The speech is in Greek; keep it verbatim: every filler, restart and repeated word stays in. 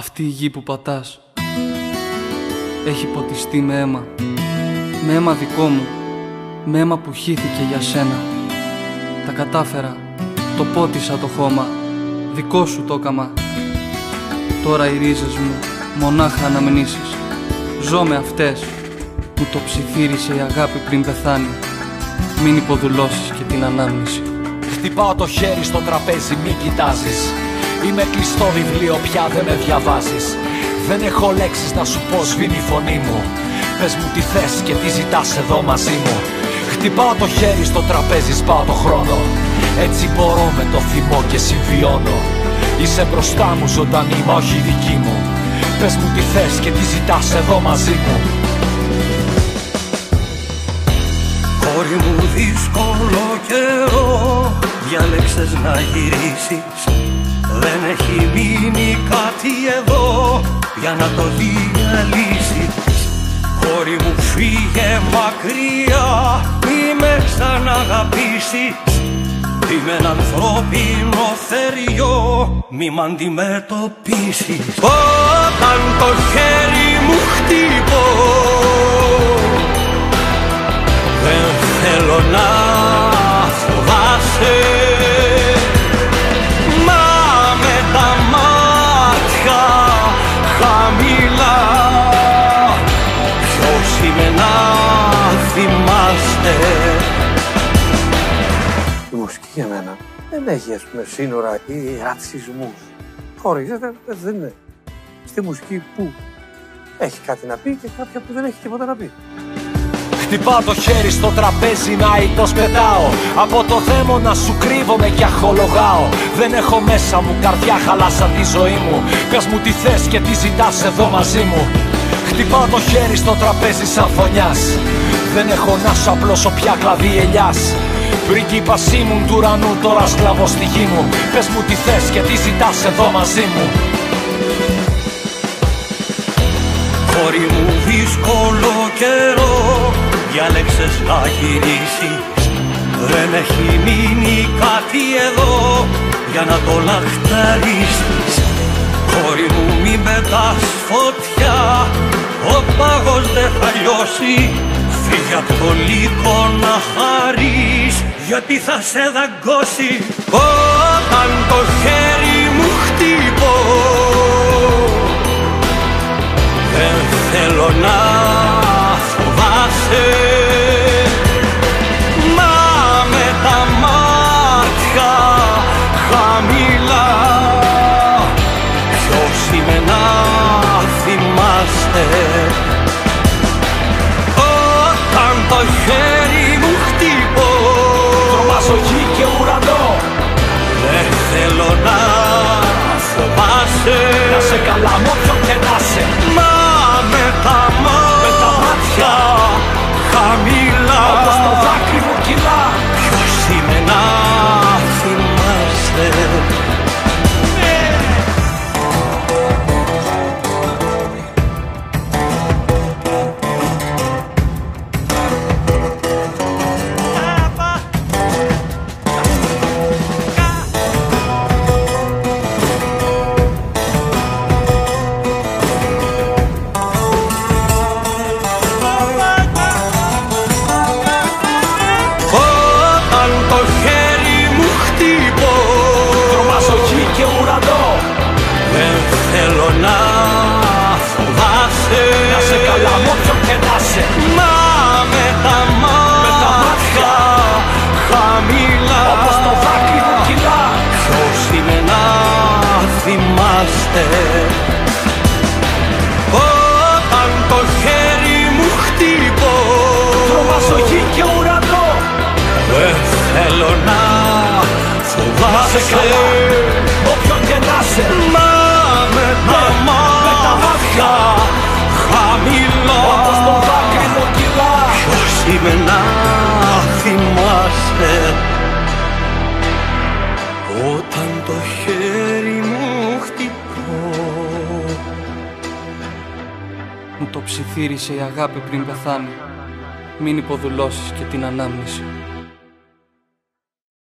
Αυτή η γη που πατάς έχει ποτιστεί με αίμα, με αίμα δικό μου, με αίμα που χύθηκε για σένα. Τα κατάφερα, το πότισα το χώμα, δικό σου το έκαμα. Τώρα οι ρίζες μου μονάχα αναμνήσεις, ζω με αυτές, μου το ψιθύρισε η αγάπη πριν πεθάνει. Μην υποδουλώσεις και την ανάμνηση. Χτυπάω το χέρι στο τραπέζι, μη κοιτάζεις. Είμαι κλειστό βιβλίο, πια δεν με διαβάζεις. Δεν έχω λέξεις να σου πω, σβήνει η φωνή μου. Πες μου τι θες και τι ζητάς εδώ μαζί μου. Χτυπάω το χέρι στο τραπέζι, σπάω το χρόνο. Έτσι μπορώ με το θυμό και συμβιώνω. Είσαι μπροστά μου ζωντανή, μα όχι δική μου. Πες μου τι θες και τι ζητάς εδώ μαζί μου. Κόρη μου, δύσκολο καιρό διάλεξες να γυρίσεις. Δεν έχει μείνει κάτι εδώ για να το διαλύσεις. Κόρη μου, φύγε μακριά, μη με ξαναγαπήσεις. Είμαι ένα ανθρώπινο θεριό, μη μ' αντιμετωπίσεις. Όταν το χέρι μου χτύπω, δεν θέλω να φοβάσαι. Μα με τα μάτια χαμηλά, ποιος είμαι να θυμάστε. Η μουσική για μένα δεν έχει, ας πούμε, σύνορα ή ρατσισμούς. Χωρίζεται, δεν είναι. Στη μουσική που έχει κάτι να πει και κάποια που δεν έχει τίποτα να πει. Χτυπάω το χέρι στο τραπέζι, να ητός πετάω. Από το δαίμονα σου κρύβομαι κι αχολογάω. Δεν έχω μέσα μου καρδιά, χαλάσαν τη ζωή μου. Πες μου τι θες και τι ζητάς εδώ μαζί μου. Χτυπάω το χέρι στο τραπέζι σαν φωνιάς. Δεν έχω να σου απλώσω πια κλαδί ελιάς. Πρίγκιπας ήμουν του ουρανού, τώρα σκλαβός στη γη μου. Πες μου τι θες και τι ζητάς εδώ μαζί μου. Κόρη μου, δύσκολο καιρό διάλεξες να γυρίσεις. Δεν έχει μείνει κάτι εδώ για να το λαχταρίσεις. Κόρη μου, μη πετάς φωτιά, ο πάγος δεν θα λιώσει. Φύγε απ' το λύκο να χαρείς, γιατί θα σε δαγκώσει. Όταν το χέρι μου χτύπω, δεν θέλω να φοβάσαι. Μα με τα μάτια χαμηλά, ποιος είμαι να θυμάστε. Όταν το χέρι μου χτύπω, τρομάζω γη και ουρανό. δεν θέλω να φοβάσαι. Να σε καλά μου όποιον και να σε. Μα με τα μάτια χαμηλά, όπως το δάκρυ μου κυλά. ποιος είμαι να θυμάστε. Μα με τα μάτια χαμηλά, όπως το δάκρυ μου κυλά. ποιος είμαι να θυμάστε. Όταν το χέρι μου χτύπω, τρομάζω γη και ουρανό. δεν θέλω να φοβάσαι. Να σε καλά, όποιον και να σε. Μα με τα μάτια χαμηλά, όπως το δάκρυ μου κυλά. ποιος είμαι να θυμάστε. Όταν το χέρι μου χτυπώ, Μου το ψιθύρισε η αγάπη πριν πεθάνει. Μην υποδουλώσεις και την ανάμνηση.